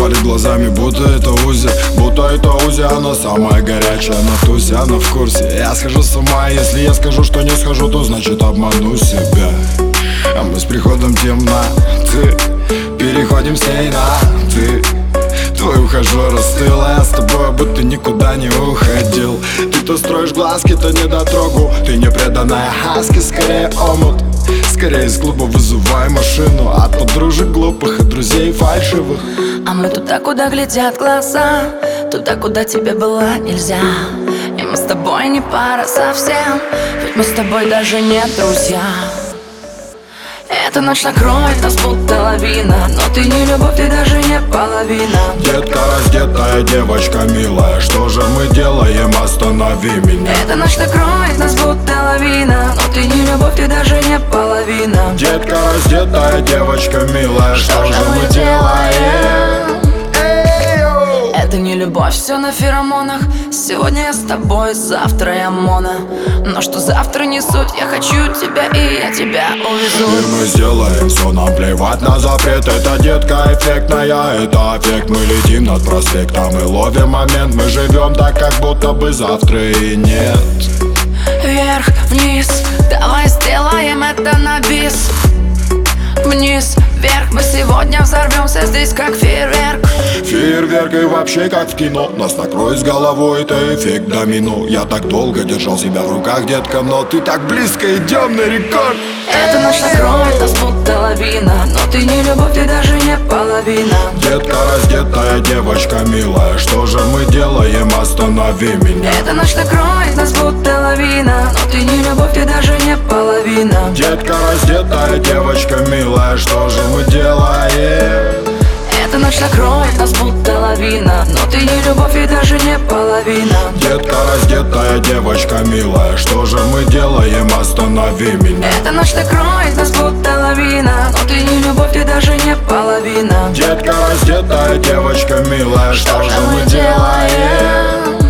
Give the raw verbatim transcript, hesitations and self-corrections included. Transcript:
Перед глазами будто это УЗИ, будто это УЗИ. Она самая горячая на тусе, она в курсе. Я схожу с ума, если я скажу, что не схожу, то значит обману себя. А мы с приходом темноты переходим с ней на ты. Твой ухажер остыл, а я с тобой будто никуда не уходил. Ты то строишь глазки, то недотрогу. Ты не преданная хаски, скорее омут. Скорее из клуба вызывай машину от подружек глупых и друзей фальшивых. А мы туда, куда глядят глаза, туда, куда тебе было нельзя. И мы с тобой не пара совсем, ведь мы с тобой даже не друзья. Эта ночь накроет нас будто лавина, но ты не любовь, ты даже не половина. Детка, раздетая девочка милая, что же мы делаем, останови меня. Эта ночь накроет нас будто лавина, но ты не любовь, ты даже не половина. Детка, раздетая девочка милая, что, что же мы делаем? Это не любовь, все на феромонах. Сегодня я с тобой, завтра я мона. Но что завтра не суть, я хочу тебя и я тебя увезу. И мы сделаем все, нам плевать на запрет. Это детка эффектная, это аффект. Мы летим над проспектом и ловим момент. Мы живем так, как будто бы завтра и нет. Вверх, вниз, давай сделаем это на бис. Вниз, вверх, мы сегодня взорвемся здесь как фейерверк. Фейерверк и вообще как в кино. Нас накроет с головой, это эффект домино. Я так долго держал себя в руках, детка, но ты так близко, идем на рекорд. Эта ночь накроет нас будто лавина, но ты не любовь, ты даже не половина. Детка, раздетая девочка милая, что же мы делаем, останови меня. Эта ночь накроет нас будто лавина, но ты не любовь, ты даже не половина. Детка, раздетая девочка милая, что же мы делаем? Эта ночь накроет нас будто лавина, но ты не любовь и даже не половина. Детка, раздетая девочка милая, что же мы делаем, останови меня. Эта ночь накроет нас будто лавина, но ты не любовь, ты даже не половина. Детка, раздетая девочка милая, что, что же мы делаем?